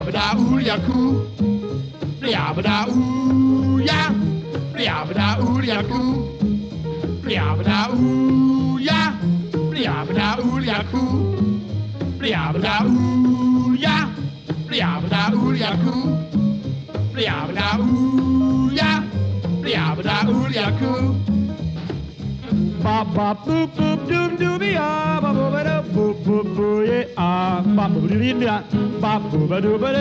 Ba ooh ya coo, blia ba ooh ya, blia ba ooh ya coo, blia ba ooh ya, blia ba ooh ya coo, blia ba ooh ya, blia ba ooh ya coo, blia ba ooh ya, blia ba ooh ya coo. Ba ba boop boop doom doobie ah ba ba ba boop boop boo yeah ah ba ba doo doo ba ba ba doo ba.